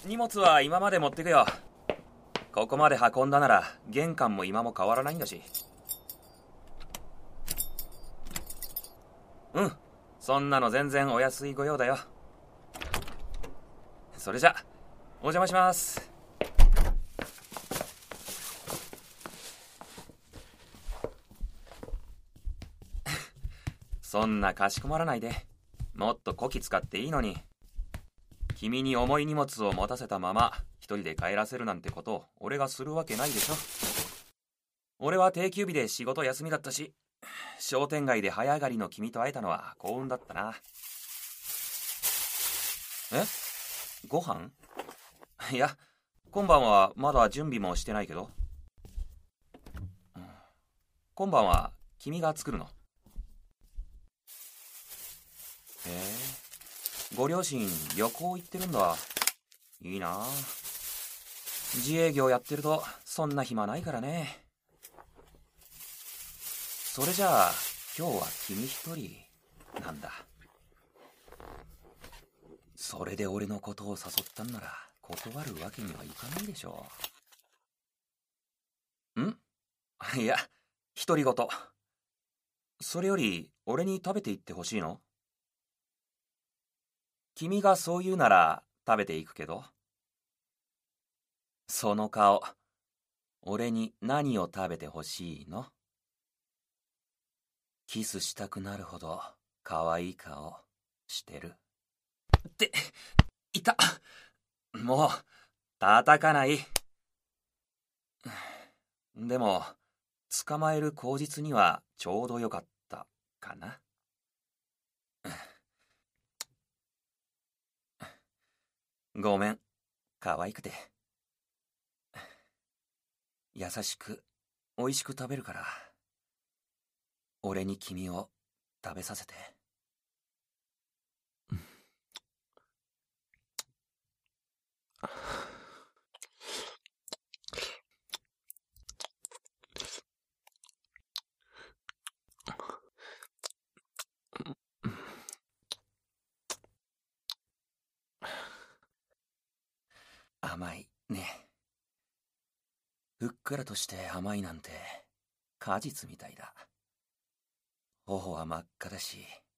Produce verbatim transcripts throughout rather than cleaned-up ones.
荷物は今まで持ってくよ。ここまで運んだなら玄関も今も変わらないんだし。うん、そんなの全然お安いご用だよ。それじゃお邪魔します。そんなかしこまらないで。もっとこき使っていいのに。君に重い荷物を持たせたまま一人で帰らせるなんてことを俺がするわけないでしょ。俺は定休日で仕事休みだったし、商店街で早上がりの君と会えたのは幸運だったな。え？ご飯？いや、今晩はまだ準備もしてないけど。今晩は君が作るの？へえ、ご両親旅行行ってるんだ。いいな。自営業やってるとそんな暇ないからね。それじゃあ今日は君一人なんだ。それで俺のことを誘ったんなら断るわけにはいかないでしょう。ん？いや、独り言。それより俺に食べていってほしいの？君がそう言うなら食べていくけど。その顔、俺に何を食べてほしいの？キスしたくなるほど可愛い顔してる。って、いた。もう、叩かない。でも、捕まえる口実にはちょうどよかったかな。ごめん、可愛くて。優しく、美味しく食べるから、俺に君を食べさせて。甘いね。ふっくらとして甘いなんて果実みたいだ。頬は真っ赤だし、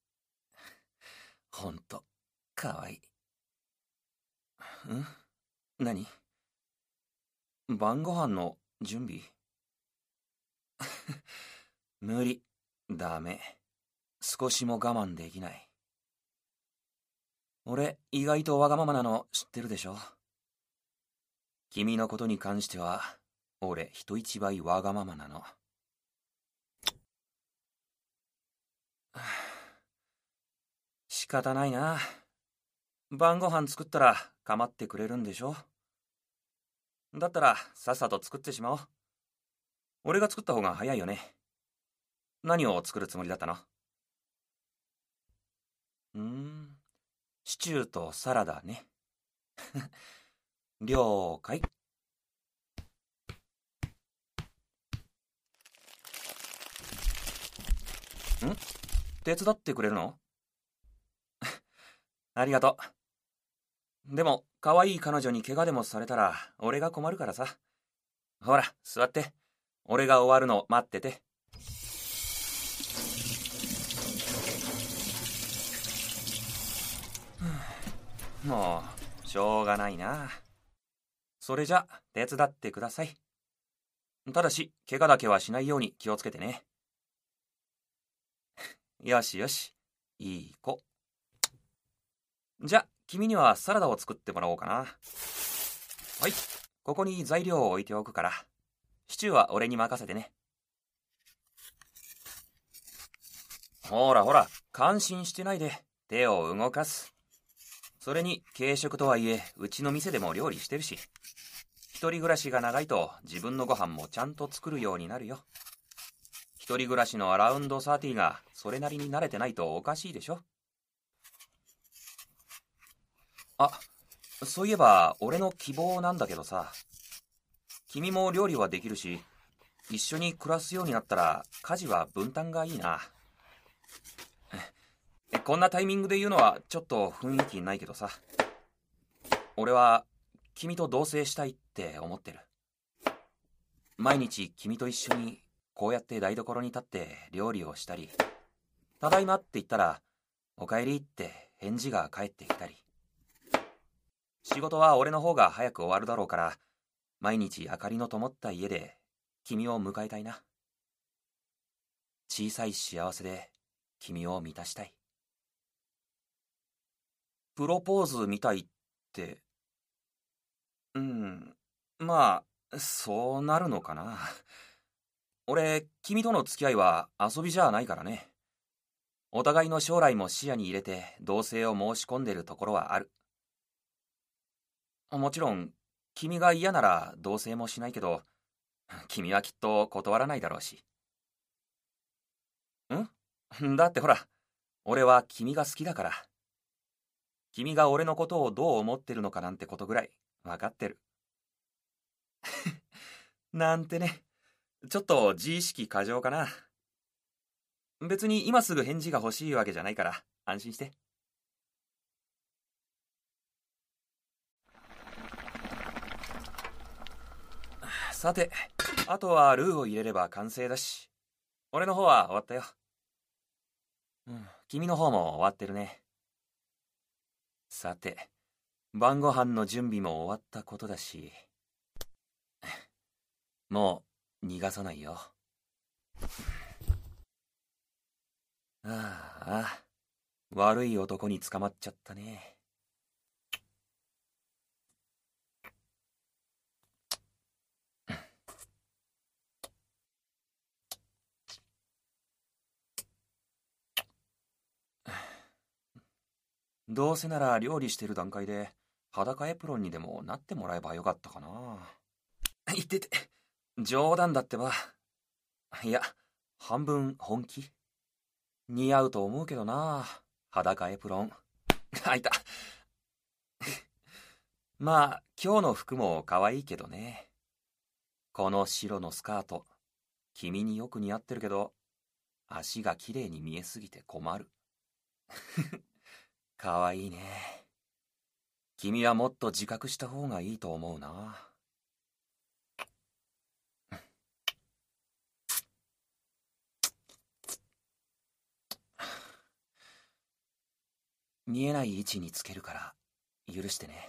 ほんとかわいい。ん？何？晩ご飯の準備？無理。ダメ。少しも我慢できない。俺意外とわがままなの知ってるでしょ。君のことに関しては俺人一倍わがままなの。仕方ないな。晩ご飯作ったら構ってくれるんでしょ。だったらさっさと作ってしまおう。俺が作った方が早いよね。何を作るつもりだったの？うーん、シチューとサラダね。了解。ん？手伝ってくれるの？ありがとう。でも、可愛い彼女に怪我でもされたら、俺が困るからさ。ほら、座って。俺が終わるの待ってて。もう、しょうがないな。それじゃ、手伝ってください。ただし、怪我だけはしないように気をつけてね。よしよし、いい子。じゃ、君にはサラダを作ってもらおうかな。はい、ここに材料を置いておくから、シチューは俺に任せてね。ほらほら、感心してないで、手を動かす。それに、軽食とはいえ、うちの店でも料理してるし、一人暮らしが長いと自分のご飯もちゃんと作るようになるよ。一人暮らしのアラウンドサーティーがそれなりに慣れてないとおかしいでしょ。あ、そういえば俺の希望なんだけどさ、君も料理はできるし、一緒に暮らすようになったら家事は分担がいいな。こんなタイミングで言うのはちょっと雰囲気ないけどさ、俺は君と同棲したいって思ってる。毎日君と一緒にこうやって台所に立って料理をしたり、ただいまって言ったら、おかえりって返事が返ってきたり。仕事は俺の方が早く終わるだろうから、毎日明かりの灯った家で君を迎えたいな。小さい幸せで君を満たしたい。プロポーズみたいって、うん、まあ、そうなるのかな。俺、君との付き合いは遊びじゃないからね。お互いの将来も視野に入れて同棲を申し込んでるところはある。もちろん、君が嫌なら同棲もしないけど、君はきっと断らないだろうし。んだってほら、俺は君が好きだから。君が俺のことをどう思ってるのかなんてことぐらい分かってる。なんてね、ちょっと自意識過剰かな。別に今すぐ返事が欲しいわけじゃないから安心して。さて、あとはルーを入れれば完成だし、俺の方は終わったよ。うん、君の方も終わってるね。さて、晩ご飯の準備も終わったことだし、もう逃がさないよ。ああ、悪い男に捕まっちゃったね。どうせなら料理してる段階で裸エプロンにでもなってもらえばよかったかな。言ってて、冗談だってば。いや、半分本気。似合うと思うけどな、裸エプロン。あ、いた。まあ、今日の服も可愛いけどね。この白のスカート、君によく似合ってるけど、足が綺麗に見えすぎて困る。可愛いね。君はもっと自覚した方がいいと思うな。見えない位置につけるから許してね。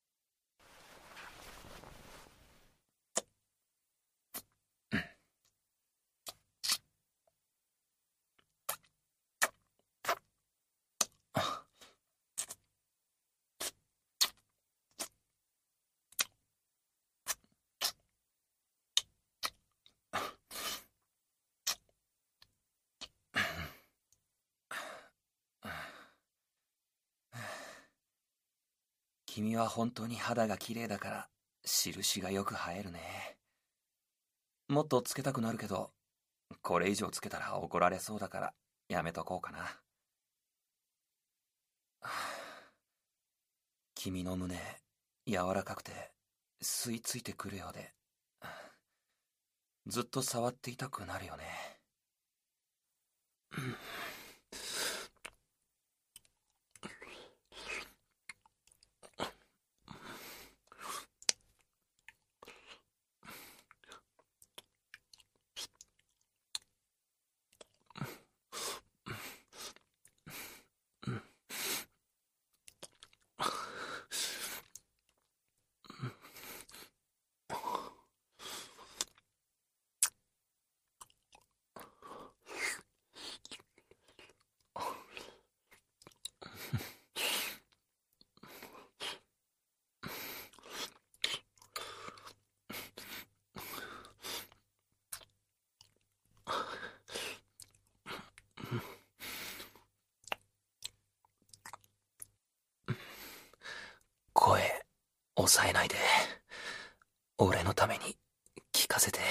君は本当に肌が綺麗だから印がよく映えるね。もっとつけたくなるけど、これ以上つけたら怒られそうだからやめとこうかな。君の胸柔らかくて吸い付いてくるようで、ずっと触っていたくなるよね。声抑えないで、俺のために聞かせて。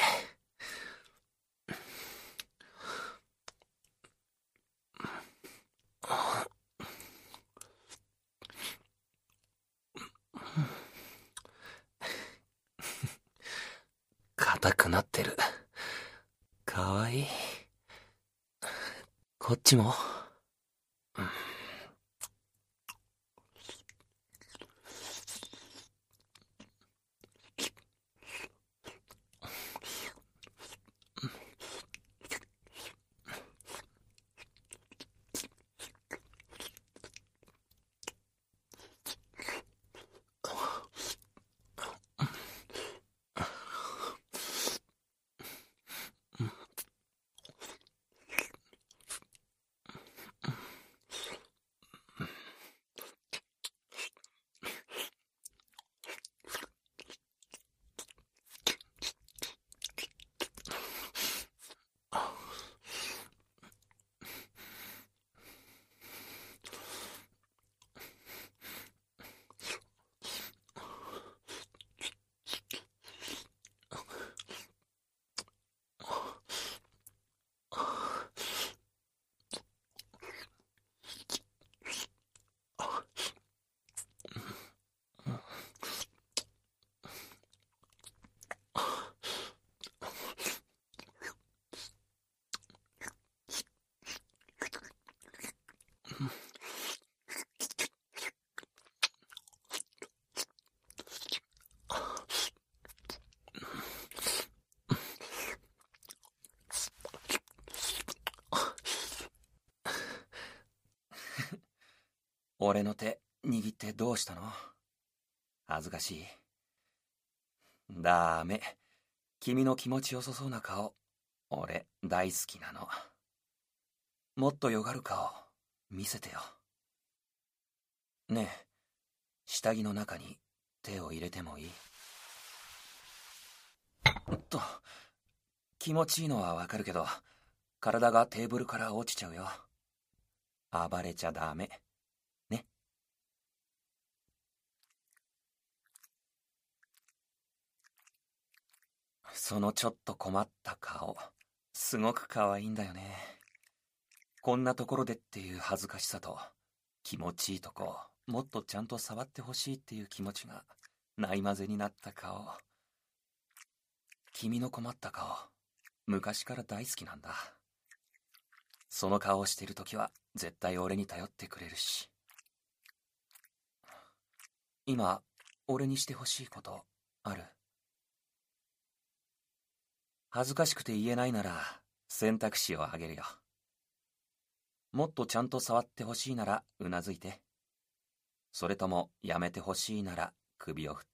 硬くなってる。かわいい。こっちも。 俺の手握ってどうしたの？恥ずかしい。ダメ。君の気持ちよさそうな顔、俺大好きなの。もっとよがる顔、見せてよ。ねえ、下着の中に手を入れてもいい？っと、気持ちいいのはわかるけど、体がテーブルから落ちちゃうよ。暴れちゃダメ。ね。そのちょっと困った顔、すごく可愛いんだよね。こんなところでっていう恥ずかしさと、気持ちいいとこ、もっとちゃんと触ってほしいっていう気持ちが、ないまぜになった顔。君の困った顔、昔から大好きなんだ。その顔をしてるときは、絶対俺に頼ってくれるし。今、俺にしてほしいこと、ある？恥ずかしくて言えないなら、選択肢をあげるよ。もっとちゃんと触ってほしいなら、うなずいて。それとも、やめてほしいなら、首を振って。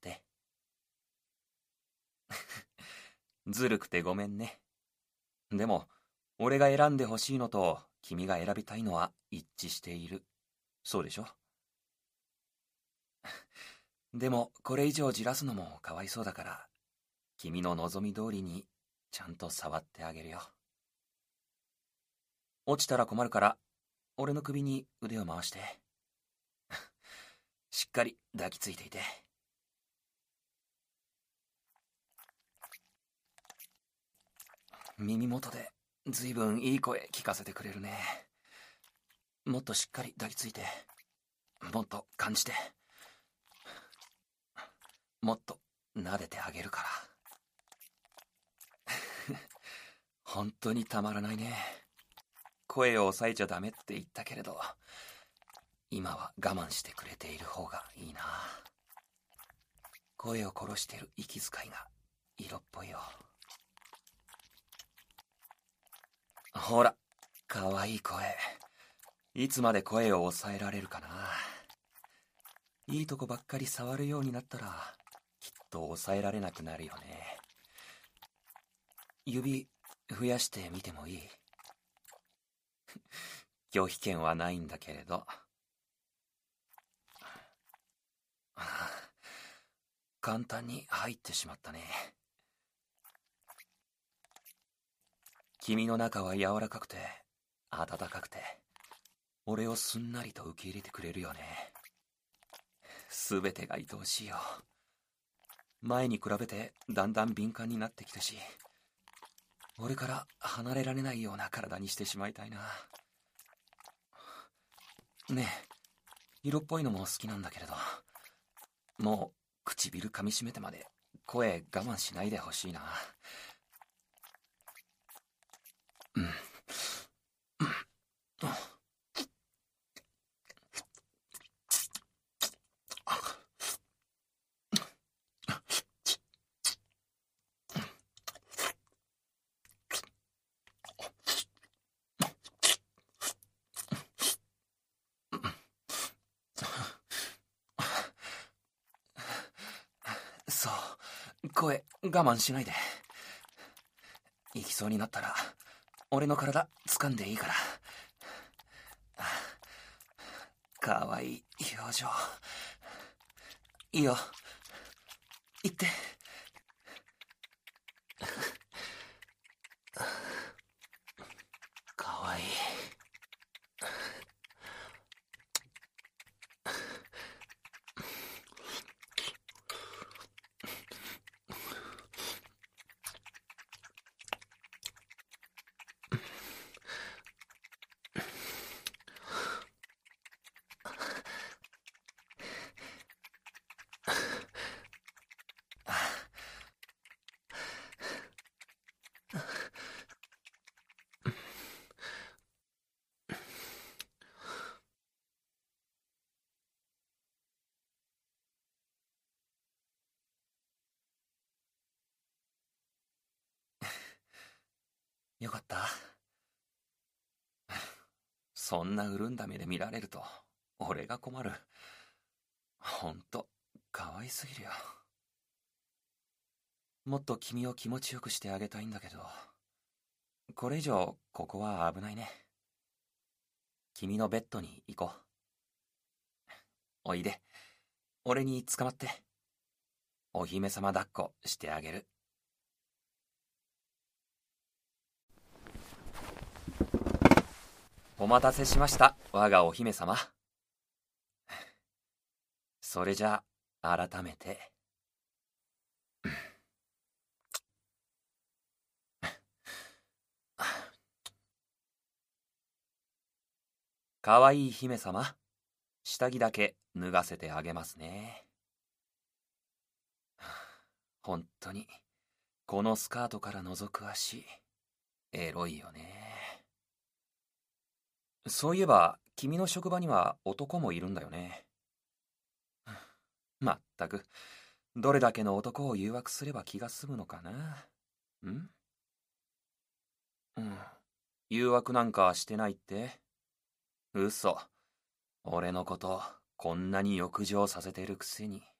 ずるくてごめんね。でも、俺が選んでほしいのと、君が選びたいのは一致している。そうでしょ？でも、これ以上じらすのもかわいそうだから、君の望み通りに、ちゃんと触ってあげるよ。落ちたら困るから、俺の首に腕を回して。しっかり抱きついていて。耳元でずいぶんいい声聞かせてくれるね。もっとしっかり抱きついて。もっと感じて。もっと撫でてあげるから。本当にたまらないね。声を抑えちゃダメって言ったけれど、今は我慢してくれている方がいいな。声を殺してる息遣いが色っぽいよ。ほら、かわいい声。いつまで声を抑えられるかな。いいとこばっかり触るようになったら、きっと抑えられなくなるよね。指増やしてみてもいい？拒否権はないんだけれど。簡単に入ってしまったね。君の中は柔らかくて温かくて、俺をすんなりと受け入れてくれるよね。すべてが愛おしいよ。前に比べてだんだん敏感になってきたし、俺から離れられないような体にしてしまいたいな。ねえ、色っぽいのも好きなんだけれど、もう唇噛みしめてまで声我慢しないでほしいな。うん。そう、声我慢しないで。行きそうになったら俺の体掴んでいいから。かわいい表情。いいよ、行って。かわいい。よかった。そんな潤んだ目で見られると俺が困る。ほんと、かわいすぎるよ。もっと君を気持ちよくしてあげたいんだけど、これ以上ここは危ないね。君のベッドに行こう。おいで、俺に捕まって。お姫様抱っこしてあげる。お待たせしました、我がお姫様。それじゃあ、改めて。かわいい姫様、下着だけ脱がせてあげますね。本当に、このスカートから覗く足、エロいよね。そういえば、君の職場には男もいるんだよね。まったく、どれだけの男を誘惑すれば気が済むのかな。んうん。誘惑なんかしてないって？嘘。俺のこと、こんなに欲情させてるくせに。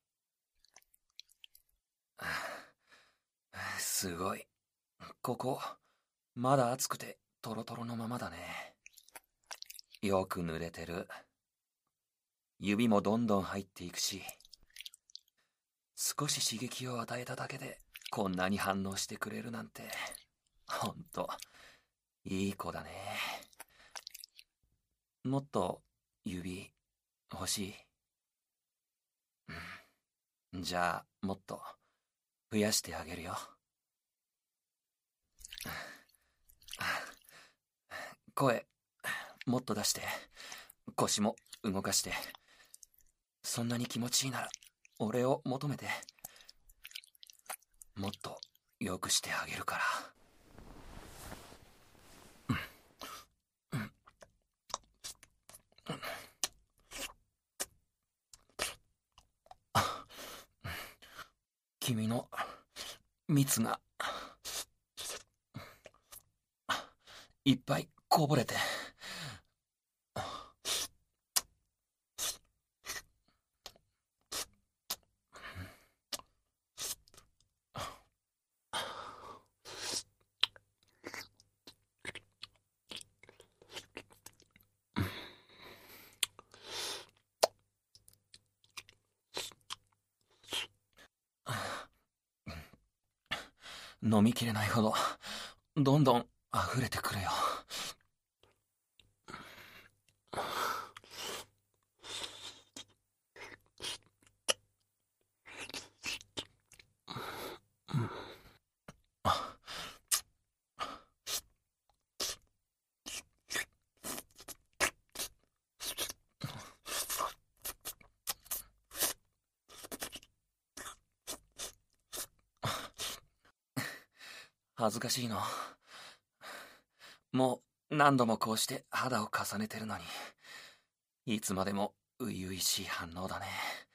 すごい。ここ、まだ暑くてトロトロのままだね。よく濡れてる。指もどんどん入っていくし、少し刺激を与えただけでこんなに反応してくれるなんて、ほんと、いい子だね。もっと指欲しい？うん、じゃあもっと増やしてあげるよ。声もっと出して、腰も動かして。そんなに気持ちいいなら俺を求めて。もっとよくしてあげるから。君の蜜がいっぱいこぼれて。飲みきれないほどどんどん溢れてくるよ。恥ずかしいの。もう何度もこうして肌を重ねてるのに、いつまでも初々しい反応だね。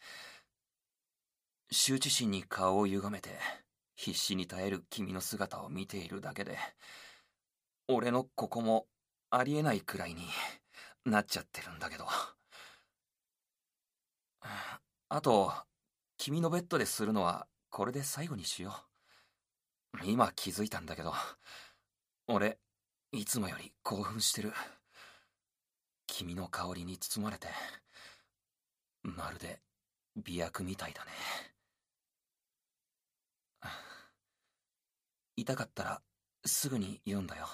羞恥心に顔を歪めて必死に耐える君の姿を見ているだけで、俺のここもありえないくらいになっちゃってるんだけど。あと、君のベッドでするのはこれで最後にしよう。今気づいたんだけど、俺いつもより興奮してる。君の香りに包まれて、まるで美薬みたいだね。痛かったらすぐに言うんだよ。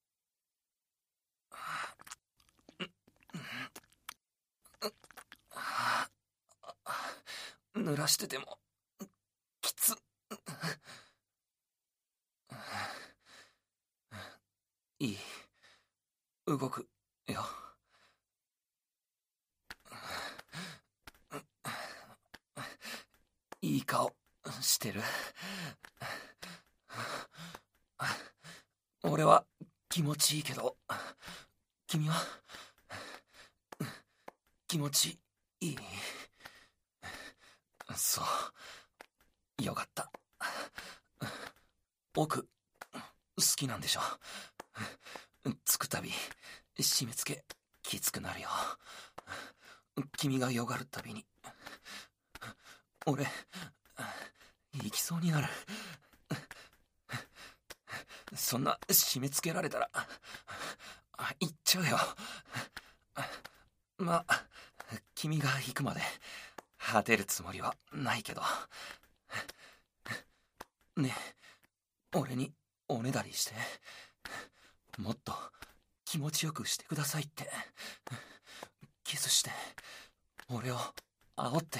濡らしててもきつ。いい、動くよ。いい顔してる。俺は気持ちいいけど、君は気持ちいい？そう、よかった。奥好きなんでしょ？つくたび締め付けきつくなるよ。 君がよがるたびに俺行きそうになる。そんな締め付けられたら行っちゃうよ。まあ君が行くまで果てるつもりはないけどね。俺におねだりしてもっと気持ちよくしてくださいってキスして俺を煽って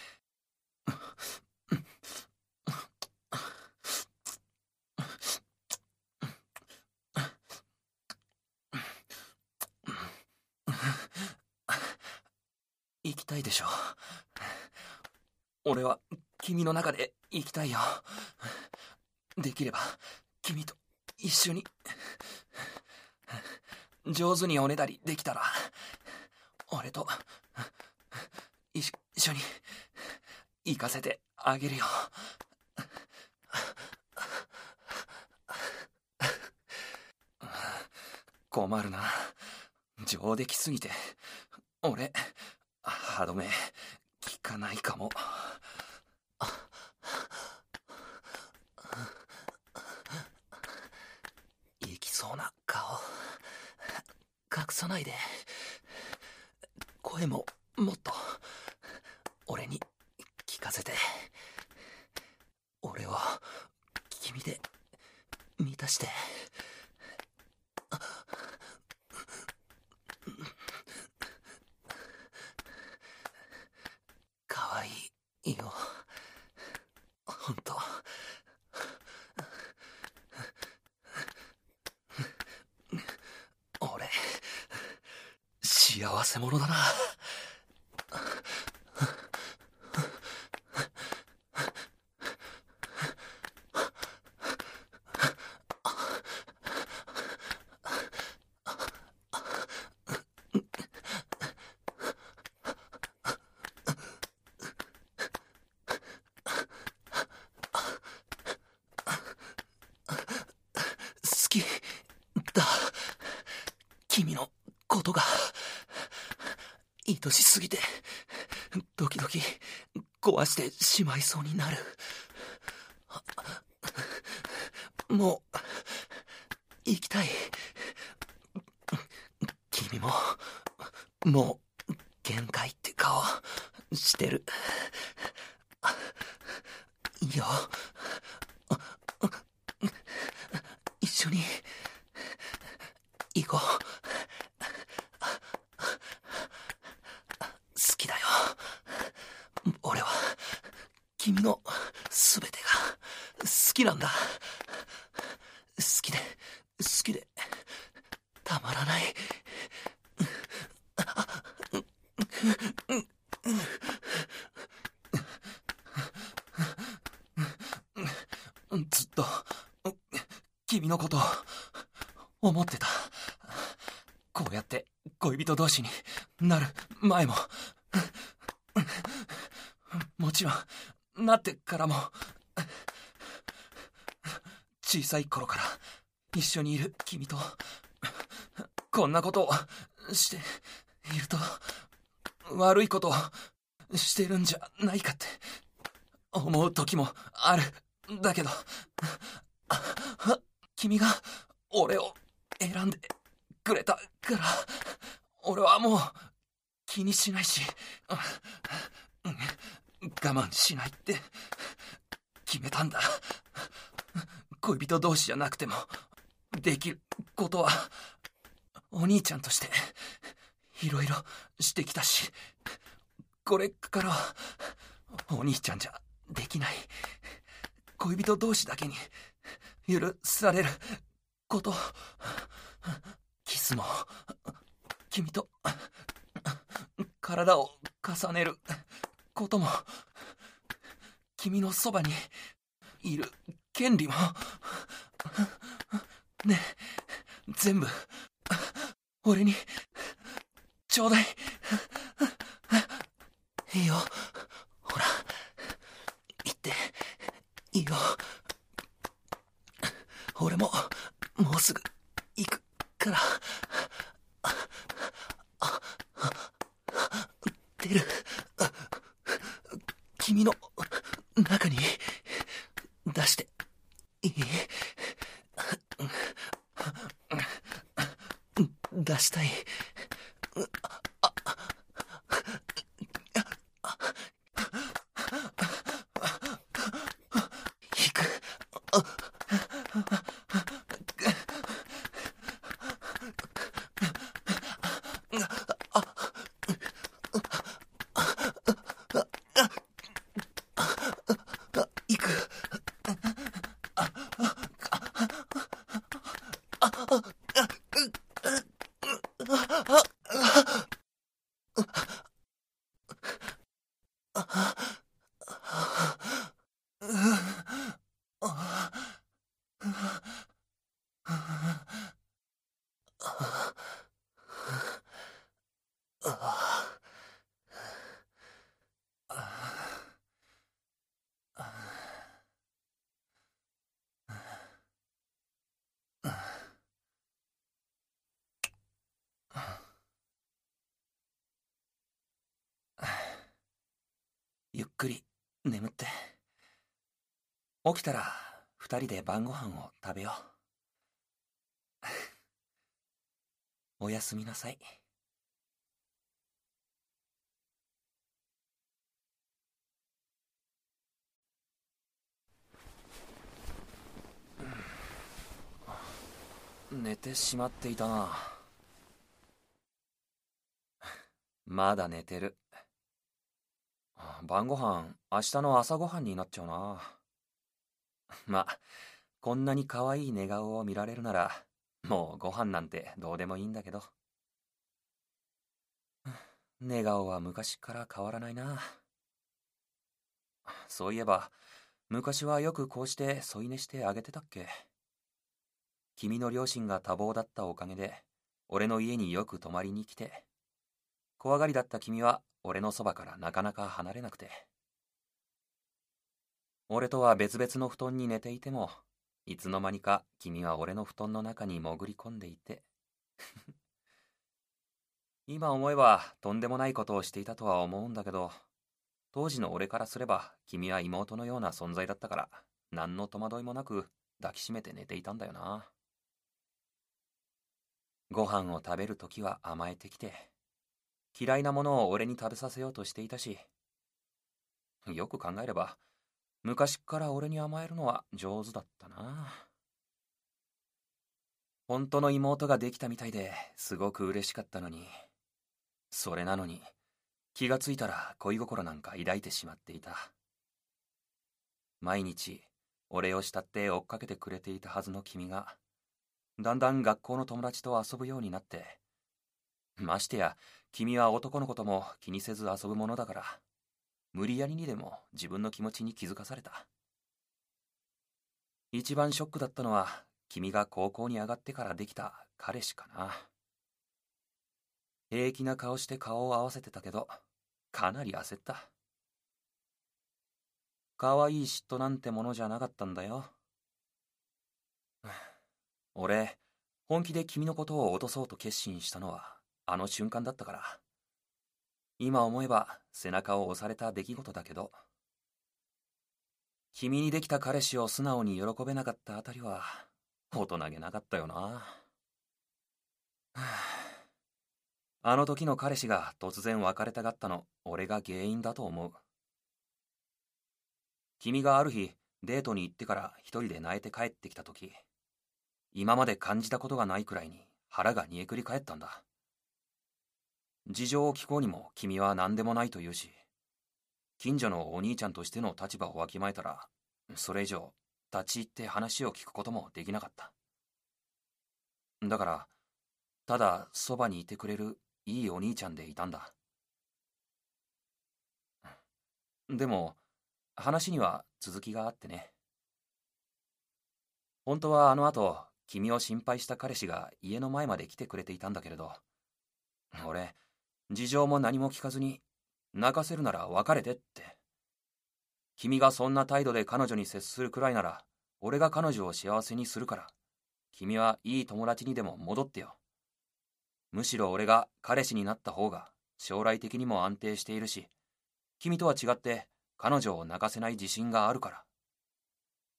行きたいでしょ。俺は君の中で生きたいよ。できれば君と一緒に上手におねだりできたら俺と一緒に行かせてあげるよ。困るな。上出来すぎて俺歯止め効かないかも。行きそうな顔隠さないで。声ももっと俺に聞かせて。俺を君で満たして。かわいいよほんと。俺幸せ者だな。好きだ。君のことが愛しすぎてドキドキ壊してしまいそうになる。もう行きたい。君ももう限界って顔してる。いいよ、一緒に行こう。好きだよ。俺は君のすべてが好きなんだ。好きで好きでたまらない。ずっと君のことを思ってた。こうやって恋人同士になる前ももちろんなってからも小さい頃から一緒にいる君とこんなことをしていると悪いことをしてるんじゃないかって思う時もある。だけど君が俺を選んでくれたから俺はもう気にしないし我慢しないって決めたんだ。恋人同士じゃなくてもできることはお兄ちゃんとしていろいろしてきたし、これからはお兄ちゃんじゃできない恋人同士だけに許されること、キスも君と体を重ねることも君のそばにいる権利もね、全部俺にちょうだい。いいよ、ほら行っていいよ。俺ももうすぐ行くから。 君の中に出していい？出したい。行く。行く。ゆっくり眠って。起きたら二人で晩ご飯を食べよう。おやすみなさい。寝てしまっていたな。まだ寝てる。晩ご飯、明日の朝ごはんになっちゃうな。ま、こんなに可愛い寝顔を見られるなら、もうご飯なんてどうでもいいんだけど。寝顔は昔から変わらないな。そういえば、昔はよくこうして添い寝してあげてたっけ。君の両親が多忙だったおかげで、俺の家によく泊まりに来て、怖がりだった君は俺のそばからなかなか離れなくて。俺とは別々の布団に寝ていても、いつの間にか君は俺の布団の中に潜り込んでいて。今思えばとんでもないことをしていたとは思うんだけど、当時の俺からすれば君は妹のような存在だったから、何の戸惑いもなく抱きしめて寝ていたんだよな。ご飯を食べるときは甘えてきて、嫌いなものを俺に食べさせようとしていたし、よく考えれば、昔っから俺に甘えるのは上手だったな。本当の妹ができたみたいですごく嬉しかったのに、それなのに気がついたら恋心なんか抱いてしまっていた。毎日俺を慕って追っかけてくれていたはずの君が、だんだん学校の友達と遊ぶようになって、ましてや君は男のことも気にせず遊ぶものだから、無理やりにでも自分の気持ちに気づかされた。一番ショックだったのは君が高校に上がってからできた彼氏かな。平気な顔して顔を合わせてたけど、かなり焦った。可愛い嫉妬なんてものじゃなかったんだよ。俺、本気で君のことを落とそうと決心したのはあの瞬間だったから。今思えば背中を押された出来事だけど、君にできた彼氏を素直に喜べなかったあたりは大人げなかったよな。あの時の彼氏が突然別れたがったの、俺が原因だと思う。君がある日デートに行ってから一人で泣いて帰ってきた時、今まで感じたことがないくらいに腹が煮えくり返ったんだ。事情を聞こうにも君は何でもないと言うし、近所のお兄ちゃんとしての立場をわきまえたら、それ以上立ち入って話を聞くこともできなかった。だから、ただそばにいてくれるいいお兄ちゃんでいたんだ。でも、話には続きがあってね。本当はあの後、君を心配した彼氏が家の前まで来てくれていたんだけれど、俺、事情も何も聞かずに、泣かせるなら別れてって。君がそんな態度で彼女に接するくらいなら、俺が彼女を幸せにするから、君はいい友達にでも戻ってよ。むしろ俺が彼氏になった方が将来的にも安定しているし、君とは違って彼女を泣かせない自信があるから。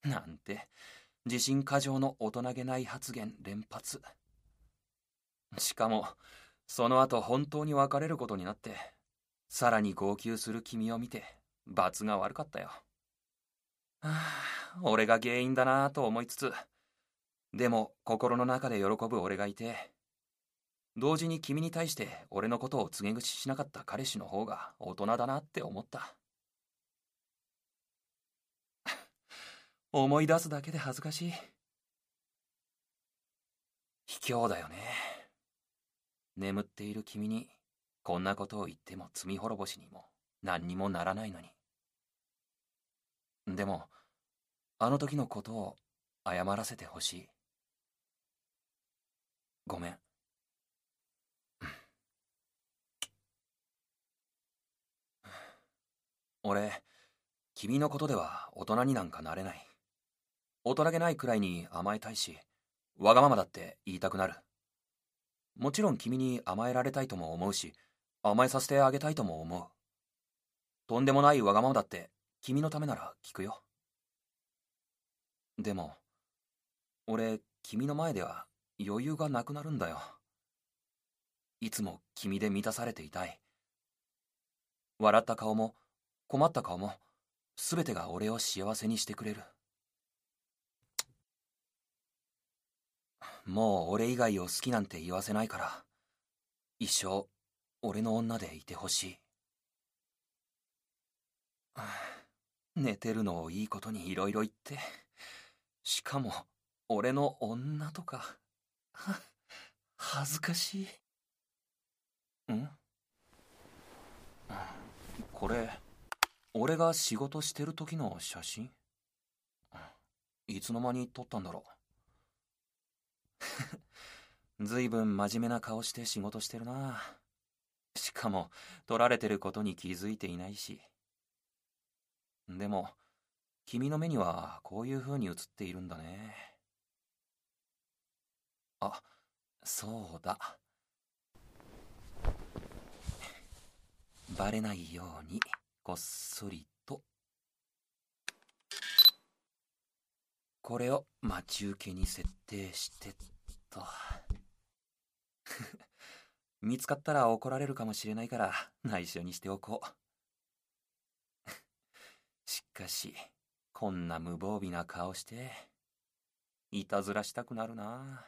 なんて、自信過剰の大人げない発言連発。しかも、その後本当に別れることになって、さらに号泣する君を見て、罰が悪かったよ。はあ、俺が原因だなぁと思いつつ、でも心の中で喜ぶ俺がいて、同時に君に対して俺のことを告げ口しなかった彼氏の方が大人だなって思った。思い出すだけで恥ずかしい。卑怯だよね。眠っている君にこんなことを言っても罪滅ぼしにも何にもならないのに。でもあの時のことを謝らせてほしい。ごめん。俺、君のことでは大人になんかなれない。大人げないくらいに甘えたいし、わがままだって言いたくなる。もちろん君に甘えられたいとも思うし、甘えさせてあげたいとも思う。とんでもないわがままだって君のためなら聞くよ。でも、俺、君の前では余裕がなくなるんだよ。いつも君で満たされていたい。笑った顔も、困った顔も、すべてが俺を幸せにしてくれる。もう俺以外を好きなんて言わせないから、一生俺の女でいてほしい。寝てるのをいいことにいろいろ言って、しかも俺の女とか、は恥ずかしい。ん？これ、俺が仕事してる時の写真？いつの間に撮ったんだろう。ずいぶん真面目な顔して仕事してるな。しかも撮られてることに気づいていないし。でも君の目にはこういう風に映っているんだね。あ、そうだ。バレないようにこっそりと。これを待ち受けに設定してっと。見つかったら怒られるかもしれないから内緒にしておこう。しかしこんな無防備な顔していたずらしたくなるな。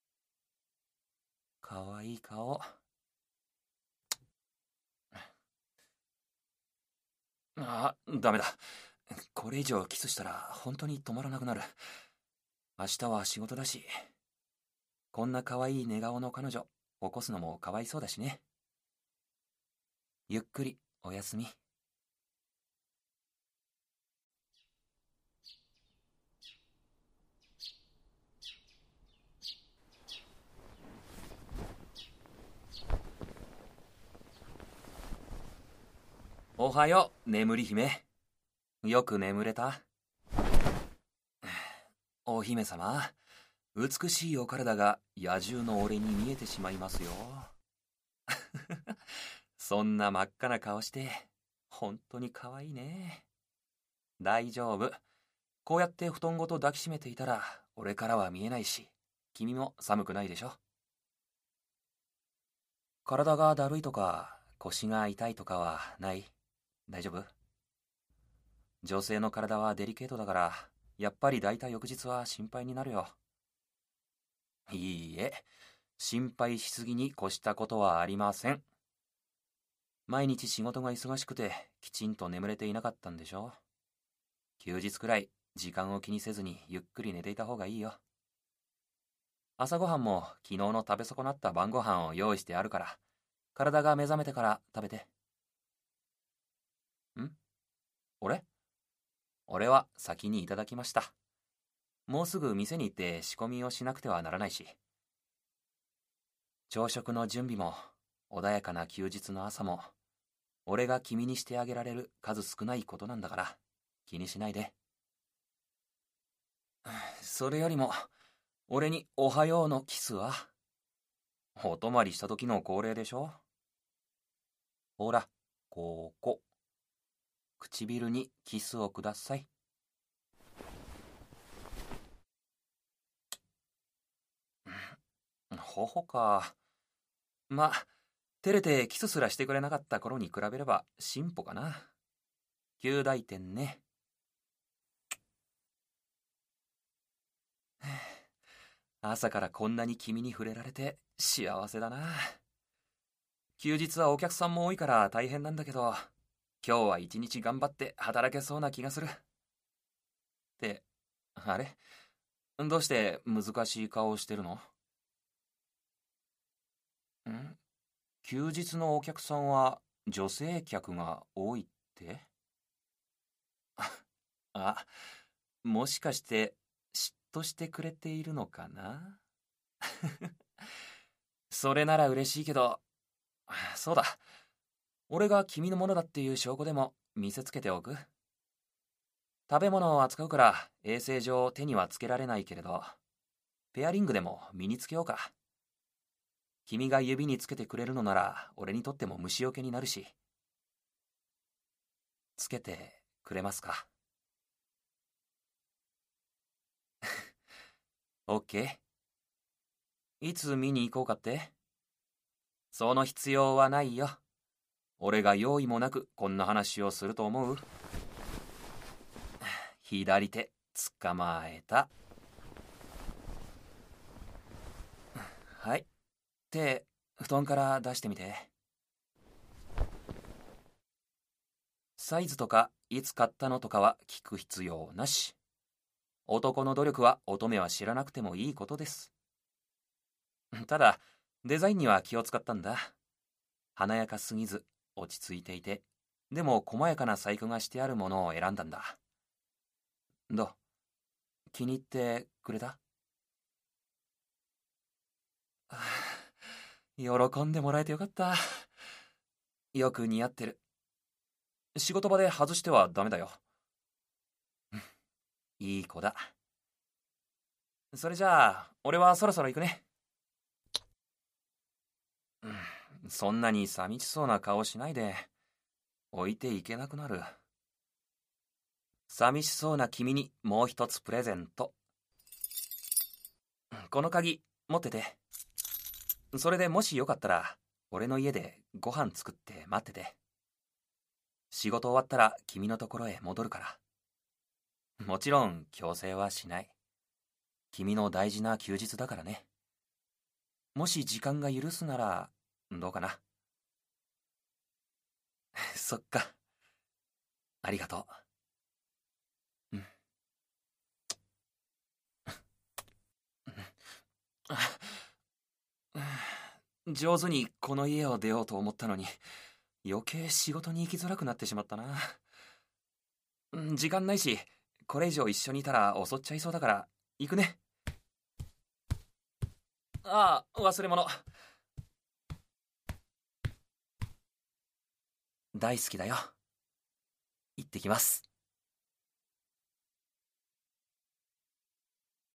かわいい顔。あ、ダメだ。これ以上キスしたら本当に止まらなくなる。明日は仕事だし、こんな可愛い寝顔の彼女起こすのもかわいそうだしね。ゆっくりおやすみ。おはよう、眠り姫。よく眠れた？お姫様、美しいお体が野獣の俺に見えてしまいますよ。そんな真っ赤な顔して本当に可愛いね。大丈夫。こうやって布団ごと抱きしめていたら俺からは見えないし、君も寒くないでしょ。体がだるいとか腰が痛いとかはない？大丈夫？女性の体はデリケートだから、やっぱり抱いた翌日は心配になるよ。いいえ、心配しすぎに越したことはありません。毎日仕事が忙しくてきちんと眠れていなかったんでしょ。休日くらい時間を気にせずにゆっくり寝ていた方がいいよ。朝ごはんも昨日の食べ損なった晩ご飯を用意してあるから、体が目覚めてから食べて。ん？俺？俺は先にいただきました。もうすぐ店に行って仕込みをしなくてはならないし。朝食の準備も穏やかな休日の朝も俺が君にしてあげられる数少ないことなんだから気にしないで。それよりも俺におはようのキスは？お泊まりした時の恒例でしょ。ほら、ここ。 唇にキスをください。頬か。ま、照れてキスすらしてくれなかった頃に比べれば進歩かな。及第点ね。朝からこんなに君に触れられて幸せだな。休日はお客さんも多いから大変なんだけど、今日は一日頑張って働けそうな気がする。って、あれ？どうして難しい顔をしてるの？ん？休日のお客さんは女性客が多いって？あ、もしかして嫉妬してくれているのかな？それなら嬉しいけど、そうだ。俺が君のものだっていう証拠でも見せつけておく。食べ物を扱うから衛生上手にはつけられないけれど、ペアリングでも身につけようか。君が指につけてくれるのなら俺にとっても虫除けになるし。つけてくれますか？オッケー。いつ見に行こうかって？その必要はないよ。俺が用意もなくこんな話をすると思う？左手捕まえた。はい。手、布団から出してみて。サイズとかいつ買ったのとかは聞く必要なし。男の努力は乙女は知らなくてもいいことです。ただ、デザインには気を使ったんだ。華やかすぎず、落ち着いていて、でも細やかな細工がしてあるものを選んだんだ。どう？気に入ってくれた？喜んでもらえてよかった。よく似合ってる。仕事場で外してはダメだよ。いい子だ。それじゃあ、俺はそろそろ行くね。そんなに寂しそうな顔しないで。置いていけなくなる。寂しそうな君にもう一つプレゼント。この鍵持ってて。それでもしよかったら俺の家でご飯作って待ってて。仕事終わったら君のところへ戻るから。もちろん強制はしない。君の大事な休日だからね。もし時間が許すならどうかな。そっか。ありがとう。うん。上手にこの家を出ようと思ったのに、余計仕事に行きづらくなってしまったな。時間ないし、これ以上一緒にいたら襲っちゃいそうだから行くね。ああ、忘れ物。大好きだよ。行ってきます。